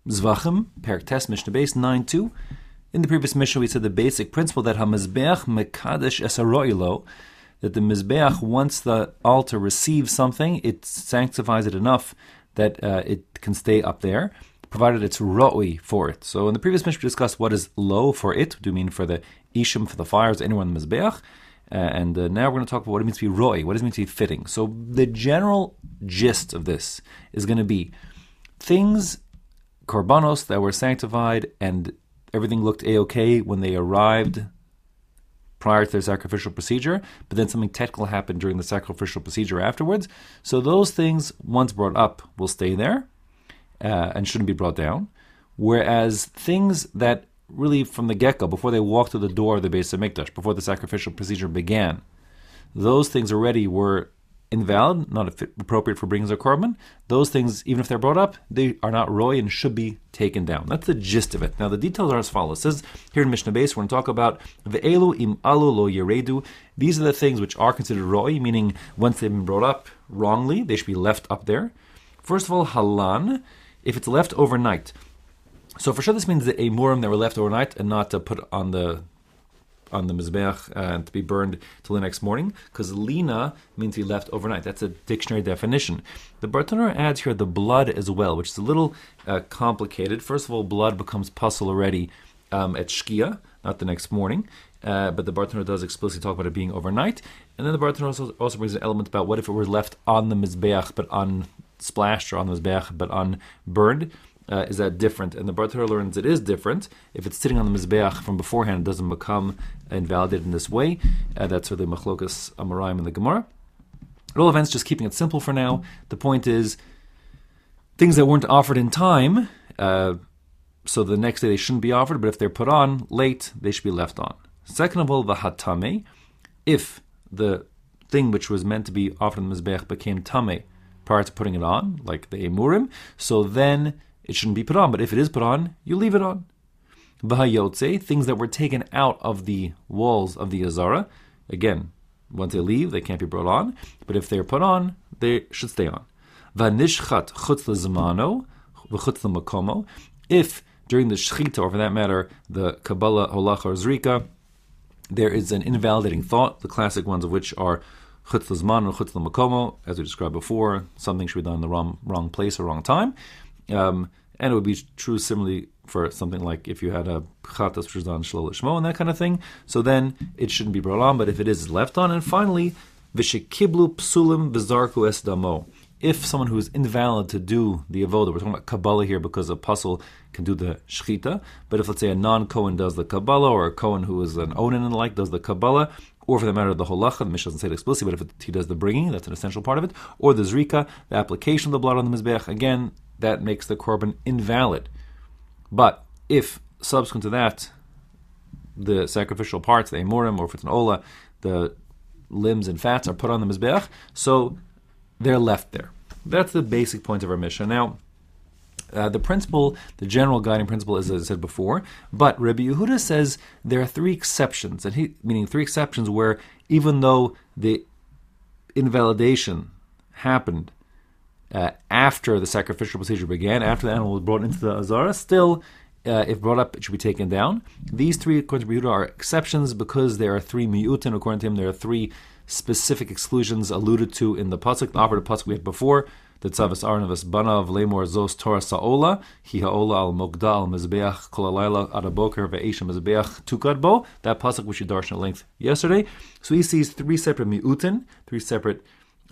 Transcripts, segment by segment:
Zvachim, Perek Tes, Mishnah Beis 9.2. In the previous Mishnah, we said the basic principle that HaMizbeach Mekadesh Es HaRo'ilo, that the Mizbeach, once the altar receives something, it sanctifies it enough that it can stay up there, provided it's ro'i for it. So in the previous Mishnah, we discussed what is lo for it. Do you mean for the ishim, for the fires, anyone in the Mizbeach? And now we're going to talk about what it means to be ro'i, what does it mean to be fitting. So the general gist of this is going to be things, korbanos, that were sanctified and everything looked a-okay when they arrived prior to the sacrificial procedure, but then something technical happened during the sacrificial procedure afterwards. So those things, once brought up, will stay there and shouldn't be brought down. Whereas things that really from the get-go, before they walked through the door of the Beis HaMikdash, before the sacrificial procedure began, those things already were invalid, not appropriate for bringing a korban. Those things, even if they're brought up, they are not roy and should be taken down. That's the gist of it. Now the details are as follows. It says here in Mishnah Beis, we're going to talk about ve'elu im alu lo yeredu. These are the things which are considered roy, meaning once they've been brought up wrongly, they should be left up there. First of all, halan, if it's left overnight. So for sure this means the emurim that were left overnight and not to put on the mizbeach and to be burned till the next morning, because lina means to be left overnight. That's a dictionary definition. The Bartanura adds here the blood as well, which is a little complicated. First of all, blood becomes puzzle already at shkia, not the next morning, but the Bartanura does explicitly talk about it being overnight. And then the Bartanura also brings an element about what if it were left on the mizbeach, but unsplashed, or on the mizbeach, but unburned. Is that different? And the Bartanura learns it is different. If it's sitting on the Mizbeach from beforehand, it doesn't become invalidated in this way. That's where the Machlokas Amoraim in the Gemara. At all events, just keeping it simple for now, the point is, things that weren't offered in time, so the next day they shouldn't be offered, but if they're put on late, they should be left on. Second of all, the Hatame, if the thing which was meant to be offered in the Mizbeach became Tame prior to putting it on, like the Emurim, so then it shouldn't be put on, but if it is put on, you leave it on. V'hayotze, things that were taken out of the walls of the Azara, again, once they leave, they can't be brought on, but if they're put on, they should stay on. V'nishchat chutz l'zmano, v'chutz l'makomo, if during the shechita, or for that matter, the Kabbalah, Holacha, or Zrika, there is an invalidating thought, the classic ones of which are chutz l'zmano, chutz l'makomo, as we described before, something should be done in the wrong place or wrong time. And it would be true similarly for something like if you had a chatas which was on shelo lishmo and that kind of thing. So then it shouldn't be brought on, but if it is, it's left on. And finally, v'shekiblu psulim v'zarku es damo. If someone who is invalid to do the avoda, we're talking about Kabbalah here because a puzzle can do the shechita, but if let's say a non-Kohen does the Kabbalah, or a Kohen who is an Onan and the like does the Kabbalah, or for the matter of the holacha, the Mishnah doesn't say it explicitly, but if he does the bringing, that's an essential part of it, or the zrika, the application of the blood on the mizbeach, again, that makes the korban invalid. But if subsequent to that, the sacrificial parts, the emurim, or if it's an ola, the limbs and fats are put on the mizbeach, so they're left there. That's the basic point of our Mishnah. Now, the principle, the general guiding principle is as I said before, but Rabbi Yehuda says there are three exceptions, meaning three exceptions where even though the invalidation happened after the sacrificial procedure began, after the animal was brought into the Azara, still, if brought up, it should be taken down. These three, according to Rabbi Yehuda, are exceptions because there are three miyutin. According to him, there are three specific exclusions alluded to in the pasuk, the operative pasuk we had before, the tzavas arnavas banav lemor zos Torah sa'ola, hi ha'ola al mogda al mezbeach kol alayla adaboker ve'esha mezbeach tukad bo, that pasuk which we darshan at length yesterday. So he sees three separate miyutin, three separate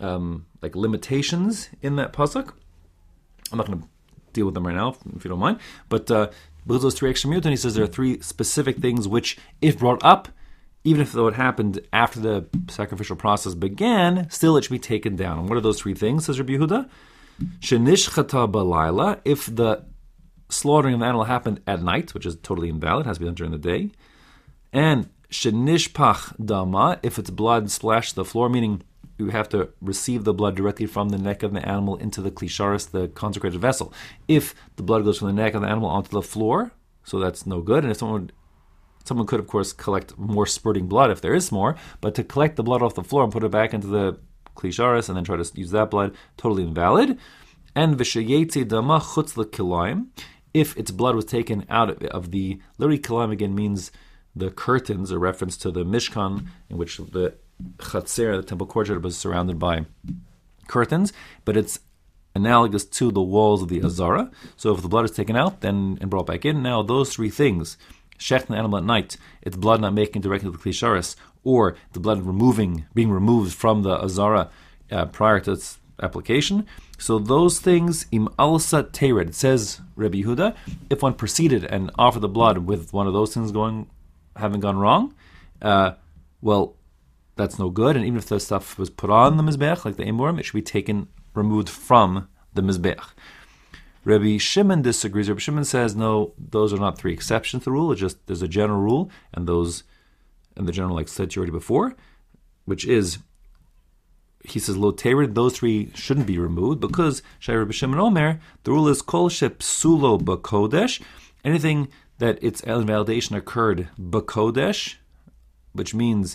limitations in that pasuk. I'm not going to deal with them right now, if you don't mind, but because those three extra miyutin, he says there are three specific things which, if brought up, even if though it happened after the sacrificial process began, still it should be taken down. And what are those three things, says Rabbi Yehuda? Shenishchata balayla, if the slaughtering of the animal happened at night, which is totally invalid, has to be done during the day. And shenishpach dama, if it's blood splashed the floor, meaning you have to receive the blood directly from the neck of the animal into the klisharis, the consecrated vessel. If the blood goes from the neck of the animal onto the floor, so that's no good. And if someone could, of course, collect more spurting blood if there is more, but to collect the blood off the floor and put it back into the klisharis and then try to use that blood, totally invalid. And v'sheyetzi dama chutz l'kilayim, if its blood was taken out of the Liri Kalam, again means the curtains, a reference to the Mishkan, in which the Chatzer, the temple courtyard, was surrounded by curtains, but it's analogous to the walls of the Azara. So if the blood is taken out then and brought back in, now those three things, shecht an animal at night, its blood not making directly to the Klisharis, or the blood being removed from the Azara prior to its application. So those things, im alsa tered, it says Rabbi Yehuda, if one proceeded and offered the blood with one of those things having gone wrong, well, that's no good. And even if the stuff was put on the Mizbeach, like the Emurim, it should be removed from the Mizbeach. Rabbi Shimon disagrees. Rabbi Shimon says, no, those are not three exceptions to the rule. It's just, there's a general rule, and the general, like said already before, which is, he says, lo tered, those three shouldn't be removed, because, Shai Rabbi Shimon Omer, the rule is kol shepsulo b'kodesh, anything that its invalidation occurred b'kodesh, which means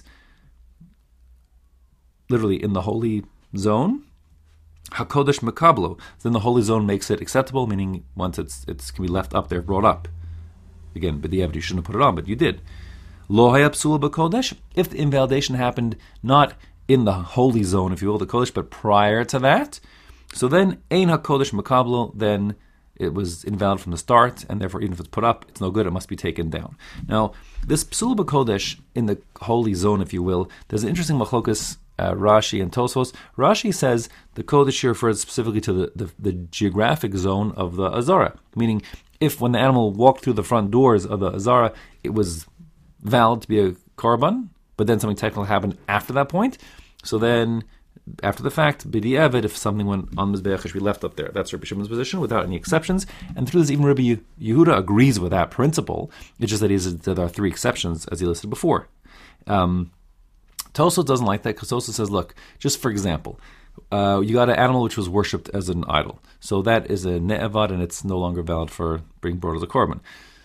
literally in the holy zone, hakodesh makablo, then the holy zone makes it acceptable, meaning once it can be left up there, brought up. Again, but the evidence, you shouldn't have put it on, but you did. Lo hayapsula b'kodesh, if the invalidation happened not in the holy zone, if you will, the kodesh, but prior to that, so then ein hakodesh makablo, then it was invalid from the start, and therefore even if it's put up, it's no good, it must be taken down. Now, this psula b'kodesh, in the holy zone, if you will, there's an interesting machlokas, Rashi and Tosfos. Rashi says the kodesh here refers specifically to the geographic zone of the Azara, meaning if when the animal walked through the front doors of the Azara, it was valid to be a korban, but then something technical happened after that point, so then after the fact, b'di'evid, if something went on Mizbeach, it should be left up there. That's Rabbi Shimon's position without any exceptions. And through this, even Rabbi Yehuda agrees with that principle. It's just that there are three exceptions, as he listed before. Tosfos doesn't like that, because Tosfos says, look, just for example, you got an animal which was worshipped as an idol. So that is a ne'evad, and it's no longer valid for being brought as a korban.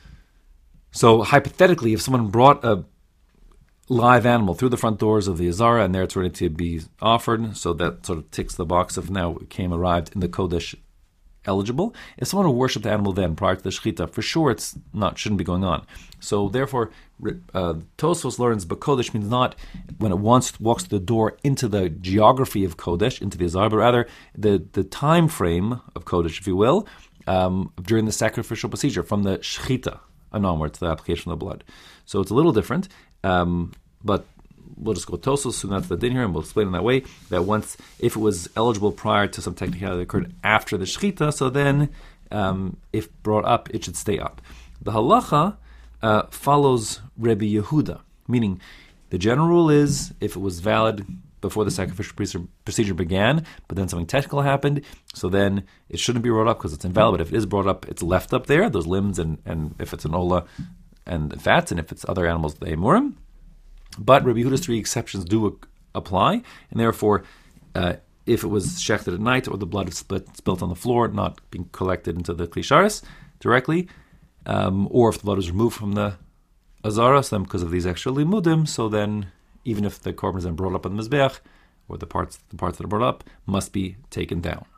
So hypothetically, if someone brought a live animal through the front doors of the Azara, and there it's ready to be offered, so that sort of ticks the box of now it arrived in the Kodesh eligible. If someone worshipped the animal then prior to the Shechita, for sure shouldn't be going on. So therefore, Tosfos learns B'Kodesh means not when it walks through the door into the geography of Kodesh, into the Azara, but rather the time frame of Kodesh, if you will, during the sacrificial procedure, from the Shechita and onwards, the application of the blood. So it's a little different. But we'll just go Tosfos, so that's the din here, and we'll explain in that way, that if it was eligible prior to some technicality that occurred after the Shechita, so then, if brought up, it should stay up. The halacha follows Rabbi Yehuda, meaning the general rule is, if it was valid before the sacrificial procedure began, but then something technical happened, so then it shouldn't be brought up because it's invalid, but if it is brought up, it's left up there, those limbs, and if it's an ola, and fats, and if it's other animals, the emurim. But Rabbi Yehuda's three exceptions do apply, and therefore, if it was shechted at night, or the blood is spilt on the floor, not being collected into the klisharis directly, or if the blood was removed from the Azara, so then because of these extra limudim, so then even if the korban is then brought up on the Mizbeach, or the parts that are brought up, must be taken down.